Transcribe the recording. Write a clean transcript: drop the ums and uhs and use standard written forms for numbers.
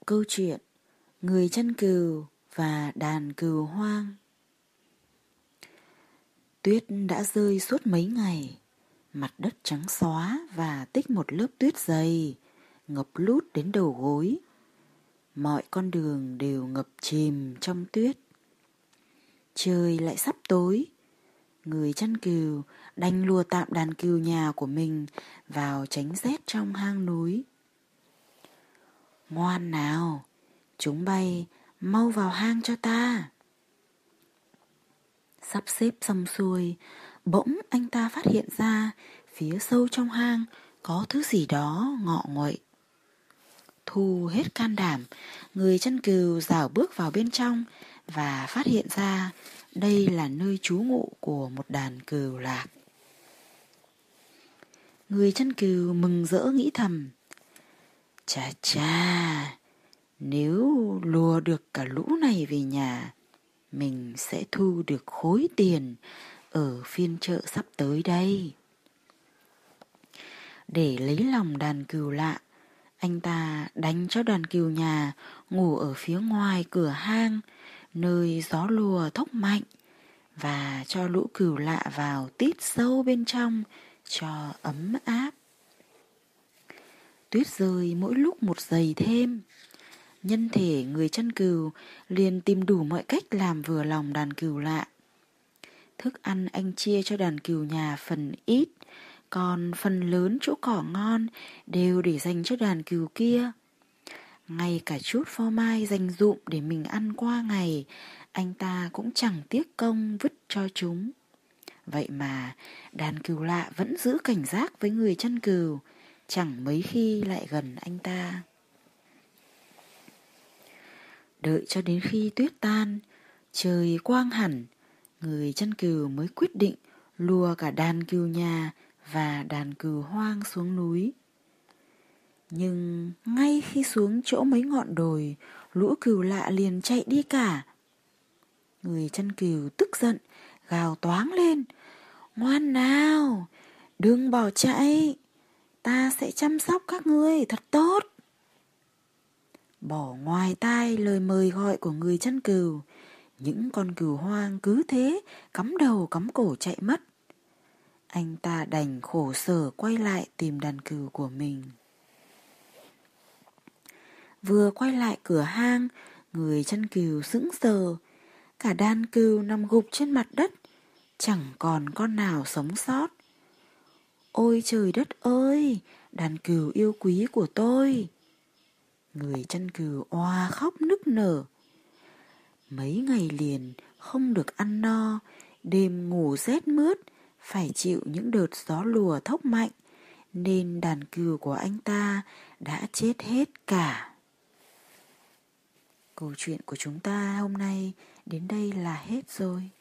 câu chuyện Người chăn cừu và đàn cừu hoang. Tuyết đã rơi suốt mấy ngày, mặt đất trắng xóa và tích một lớp tuyết dày, ngập lút đến đầu gối. Mọi con đường đều ngập chìm trong tuyết. Trời lại sắp tối, người chăn cừu đành lùa tạm đàn cừu nhà của mình vào tránh rét trong hang núi. Ngoan nào, chúng bay, mau vào hang cho ta. Sắp xếp xong xuôi, bỗng anh ta phát hiện ra phía sâu trong hang có thứ gì đó ngọ nguậy. Thu hết can đảm, người chăn cừu rảo bước vào bên trong và phát hiện ra đây là nơi trú ngụ của một đàn cừu lạc. Người chăn cừu mừng rỡ nghĩ thầm: chà chà, nếu lùa được cả lũ này về nhà, mình sẽ thu được khối tiền ở phiên chợ sắp tới đây. Để lấy lòng đàn cừu lạ, anh ta đánh cho đàn cừu nhà ngủ ở phía ngoài cửa hang, nơi gió lùa thốc mạnh, và cho lũ cừu lạ vào tít sâu bên trong cho ấm áp. Tuyết rơi mỗi lúc một dày thêm. Nhân thể người chăn cừu liền tìm đủ mọi cách làm vừa lòng đàn cừu lạ. Thức ăn anh chia cho đàn cừu nhà phần ít, còn phần lớn chỗ cỏ ngon đều để dành cho đàn cừu kia. Ngay cả chút phô mai dành dụm để mình ăn qua ngày, anh ta cũng chẳng tiếc công vứt cho chúng. Vậy mà đàn cừu lạ vẫn giữ cảnh giác với người chăn cừu, chẳng mấy khi lại gần anh ta. Đợi cho đến khi tuyết tan, trời quang hẳn, người chăn cừu mới quyết định lùa cả đàn cừu nhà và đàn cừu hoang xuống núi. Nhưng ngay khi xuống chỗ mấy ngọn đồi, lũ cừu lạ liền chạy đi cả. Người chăn cừu tức giận, gào toáng lên: ngoan nào, đừng bỏ chạy, ta sẽ chăm sóc các ngươi thật tốt. Bỏ ngoài tai lời mời gọi của người chăn cừu, những con cừu hoang cứ thế cắm đầu cắm cổ chạy mất. Anh ta đành khổ sở quay lại tìm đàn cừu của mình. Vừa quay lại cửa hang, người chăn cừu sững sờ. Cả đàn cừu nằm gục trên mặt đất, chẳng còn con nào sống sót. Ôi trời đất ơi, đàn cừu yêu quý của tôi! Người chăn cừu oà khóc nức nở. Mấy ngày liền không được ăn no, đêm ngủ rét mướt, phải chịu những đợt gió lùa thốc mạnh, nên đàn cừu của anh ta đã chết hết cả. Câu chuyện của chúng ta hôm nay đến đây là hết rồi.